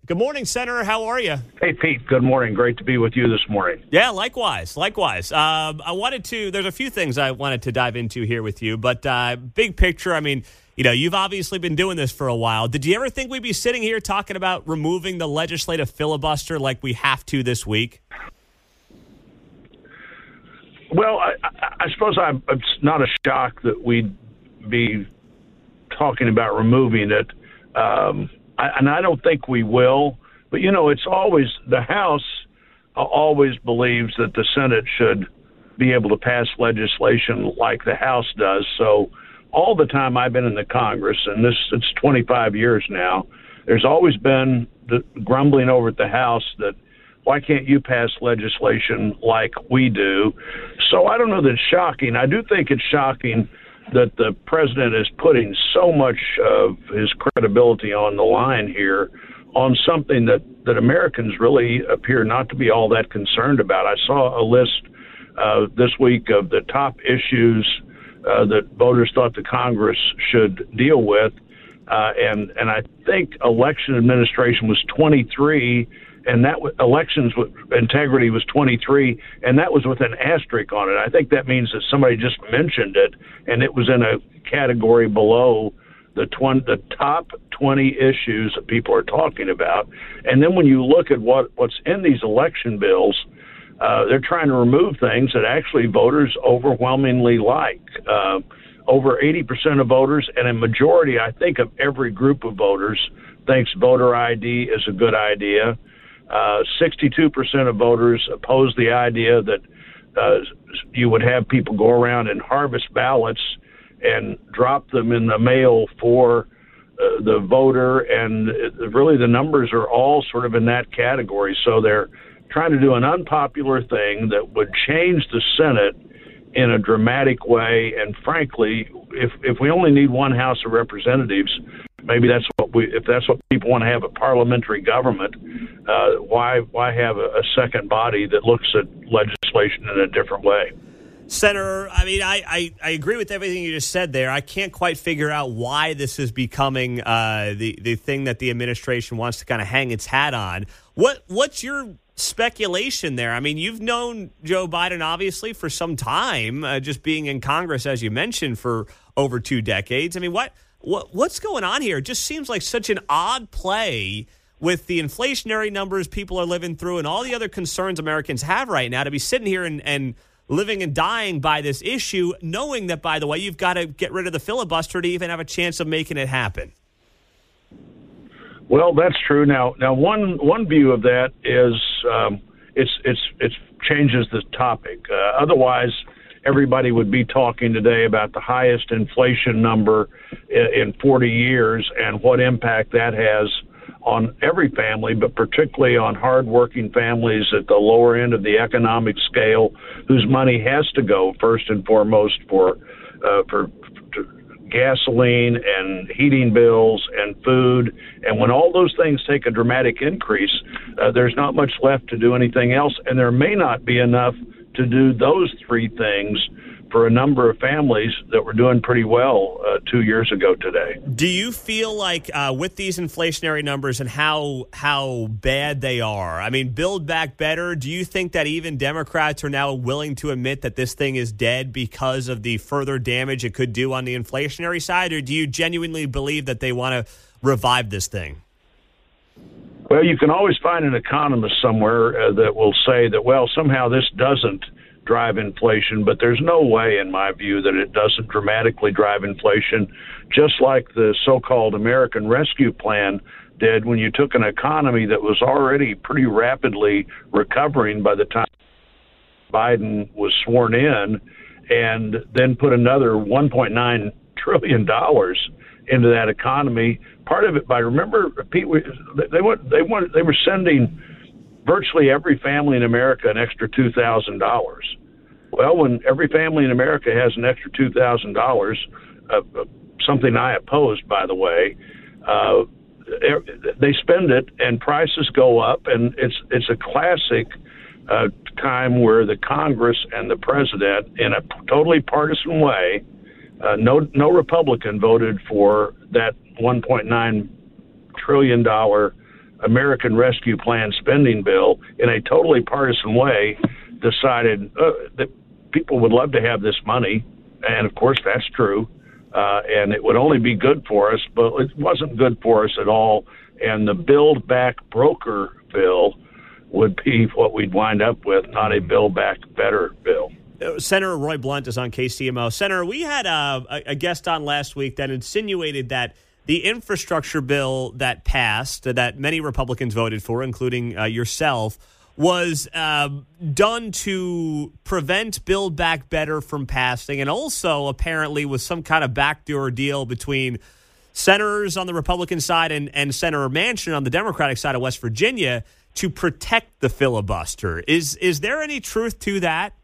Good morning, Senator. How are you? Hey, Pete. Good morning. Great to be with you this morning. Yeah, likewise. There's a few things I wanted to dive into here with you, but big picture, I mean, you've obviously been doing this for a while. Did you ever think we'd be sitting here talking about removing the legislative filibuster like we have to this week? Well, I suppose it's not a shock that we'd be talking about removing it. And I don't think we will. But, it's always the House always believes that the Senate should be able to pass legislation like the House does. So all the time I've been in the Congress, and it's 25 years now, there's always been the grumbling over at the House that why can't you pass legislation like we do? So I don't know that it's shocking. I do think it's shocking that the president is putting so much of his credibility on the line here on something that Americans really appear not to be all that concerned about. I saw a list this week of the top issues that voters thought the Congress should deal with, and I think election administration was 23, and that elections integrity was 23, and that was with an asterisk on it. I think that means that somebody just mentioned it, and it was in a category below the top 20 issues that people are talking about. And then when you look at what's in these election bills, they're trying to remove things that actually voters overwhelmingly like. Over 80% of voters, and a majority, I think, of every group of voters thinks voter ID is a good idea. 62% of voters oppose the idea that you would have people go around and harvest ballots and drop them in the mail for the voter, and really the numbers are all sort of in that category. So they're trying to do an unpopular thing that would change the Senate in a dramatic way, and frankly, if we only need one House of Representatives, maybe if that's what people want to have, a parliamentary government, why have a second body that looks at legislation in a different way? Senator, I mean, I agree with everything you just said there. I can't quite figure out why this is becoming the thing that the administration wants to kind of hang its hat on. What's your speculation there? I mean, you've known Joe Biden, obviously, for some time, just being in Congress, as you mentioned, for over 2 decades. I mean, what's going on here? It just seems like such an odd play with the inflationary numbers people are living through and all the other concerns Americans have right now to be sitting here and living and dying by this issue, knowing that, by the way, you've got to get rid of the filibuster to even have a chance of making it happen. Well, that's true. Now, one view of that is it changes the topic. Otherwise, everybody would be talking today about the highest inflation number in 40 years and what impact that has on every family, but particularly on hardworking families at the lower end of the economic scale, whose money has to go first and foremost for gasoline and heating bills and food. And when all those things take a dramatic increase, there's not much left to do anything else. And there may not be enough to do those 3 things for a number of families that were doing pretty well 2 years ago today. Do you feel like with these inflationary numbers and how bad they are, I mean, Build Back Better, do you think that even Democrats are now willing to admit that this thing is dead because of the further damage it could do on the inflationary side, or do you genuinely believe that they want to revive this thing? Well, you can always find an economist somewhere that will say that, well, somehow this doesn't drive inflation, but there's no way, in my view, that it doesn't dramatically drive inflation, just like the so-called American Rescue Plan did when you took an economy that was already pretty rapidly recovering by the time Biden was sworn in, and then put another $1.9 trillion into that economy. Part of it, remember, Pete, they were sending virtually every family in America an extra $2,000. Well, when every family in America has an extra $2,000, something I opposed, by the way, they spend it and prices go up, and it's a classic time where the Congress and the president, in a totally partisan way, no Republican voted for that $1.9 trillion American Rescue Plan spending bill in a totally partisan way, decided that people would love to have this money. And, of course, that's true. And it would only be good for us, but it wasn't good for us at all. And the Build Back Broker bill would be what we'd wind up with, not a Build Back Better bill. Senator Roy Blunt is on KCMO. Senator, we had a guest on last week that insinuated that the infrastructure bill that passed, that many Republicans voted for, including yourself, was done to prevent Build Back Better from passing, and also apparently was some kind of backdoor deal between senators on the Republican side and Senator Manchin on the Democratic side of West Virginia to protect the filibuster. Is there any truth to that?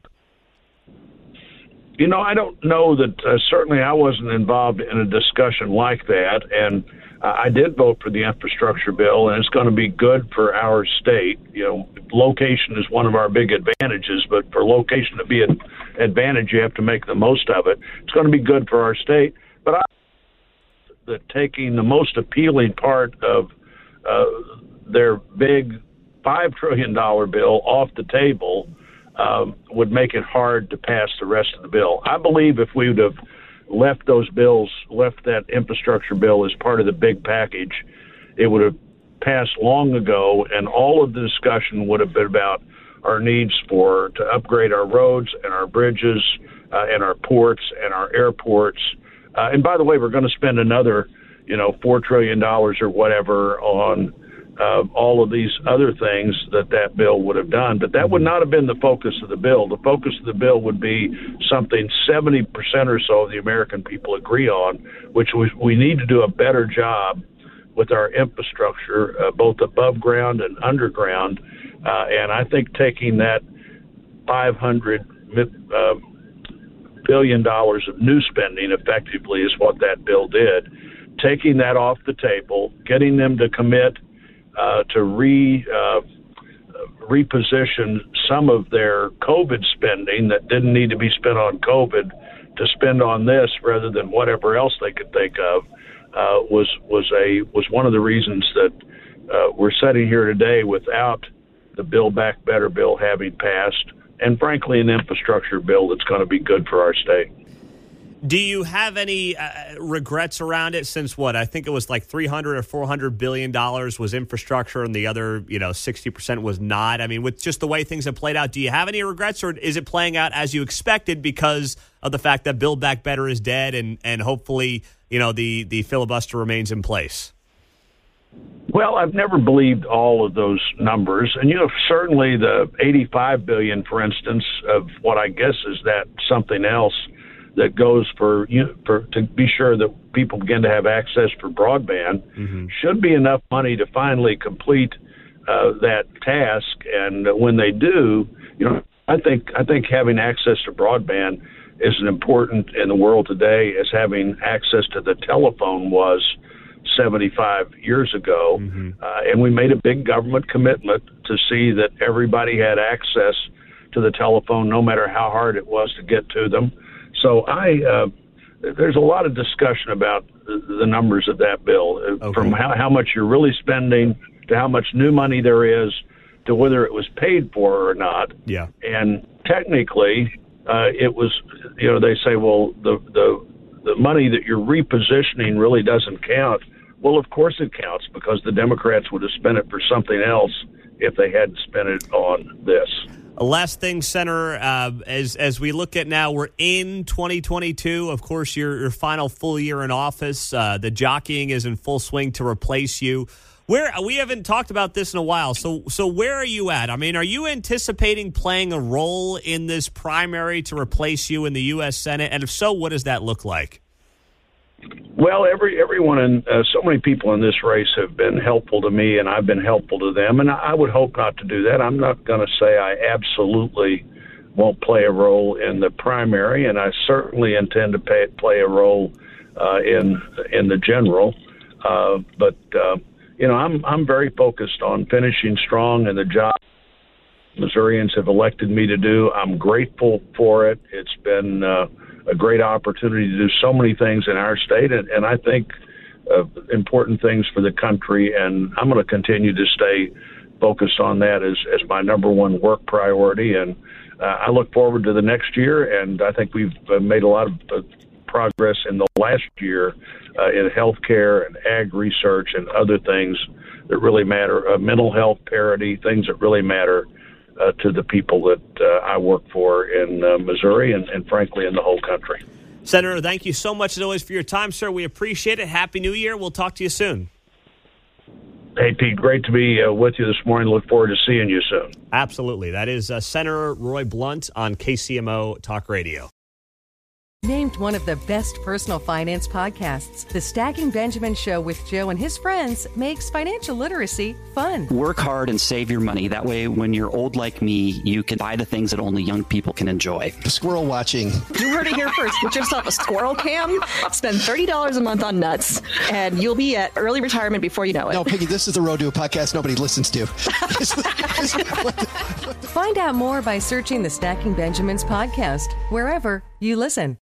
You know, I don't know that certainly I wasn't involved in a discussion like that, and I did vote for the infrastructure bill, and it's going to be good for our state. You know, location is one of our big advantages, but for location to be an advantage, you have to make the most of it. It's going to be good for our state, but I that taking the most appealing part of their big $5 trillion bill off the table would make it hard to pass the rest of the bill. I believe if we would have left that infrastructure bill as part of the big package, it would have passed long ago, and all of the discussion would have been about our needs to upgrade our roads and our bridges and our ports and our airports. And by the way, we're going to spend another, $4 trillion or whatever on all of these other things that bill would have done. But that would not have been the focus of the bill. The focus of the bill would be something 70% or so of the American people agree on, which we need to do a better job with our infrastructure, both above ground and underground. And I think taking that $500 billion of new spending effectively is what that bill did. Taking that off the table, getting them to commit to reposition some of their COVID spending that didn't need to be spent on COVID to spend on this rather than whatever else they could think of was one of the reasons that we're sitting here today without the Build Back Better bill having passed, and frankly an infrastructure bill that's going to be good for our state. Do you have any regrets around it since I think it was like $300 or $400 billion was infrastructure and the other, 60% was not? I mean, with just the way things have played out, do you have any regrets, or is it playing out as you expected because of the fact that Build Back Better is dead and hopefully, the filibuster remains in place? Well, I've never believed all of those numbers. And, certainly the $85 billion, for instance, of what I guess is that something else that goes for to be sure that people begin to have access for broadband should be enough money to finally complete that task. And when they do, I think having access to broadband is as important in the world today as having access to the telephone was 75 years ago. And we made a big government commitment to see that everybody had access to the telephone, no matter how hard it was to get to them. So there's a lot of discussion about the numbers of that bill, from how much you're really spending to how much new money there is to whether it was paid for or not. Yeah. And technically, it was, they say, well, the money that you're repositioning really doesn't count. Well, of course it counts, because the Democrats would have spent it for something else if they hadn't spent it on this. Last thing, Senator, as we look at now, we're in 2022. Of course, your final full year in office. The jockeying is in full swing to replace you. We haven't talked about this in a while. So where are you at? I mean, are you anticipating playing a role in this primary to replace you in the U.S. Senate? And if so, what does that look like? Well, everyone and so many people in this race have been helpful to me, and I've been helpful to them, and I would hope not to do that. I'm not going to say I absolutely won't play a role in the primary, and I certainly intend to play a role in the general. But I'm very focused on finishing strong in the job Missourians have elected me to do. I'm grateful for it. It's been a great opportunity to do so many things in our state, and I think important things for the country, and I'm going to continue to stay focused on that as my number one work priority. And I look forward to the next year, and I think we've made a lot of progress in the last year in healthcare and ag research and other things that really matter, mental health parity, things that really matter to the people that I work for in Missouri and frankly in the whole country. Senator, thank you so much as always for your time, sir. We appreciate it. Happy New Year. We'll talk to you soon. Hey, Pete, great to be with you this morning. Look forward to seeing you soon. Absolutely. That is Senator Roy Blunt on KCMO Talk Radio. Named one of the best personal finance podcasts, The Stacking Benjamin Show with Joe and his friends makes financial literacy fun. Work hard and save your money. That way, when you're old like me, you can buy the things that only young people can enjoy. Squirrel watching. You heard it here first. Get yourself a squirrel cam. Spend $30 a month on nuts, and you'll be at early retirement before you know it. No, Piggy, this is the road to a podcast nobody listens to. Find out more by searching the Stacking Benjamins podcast, wherever you listen.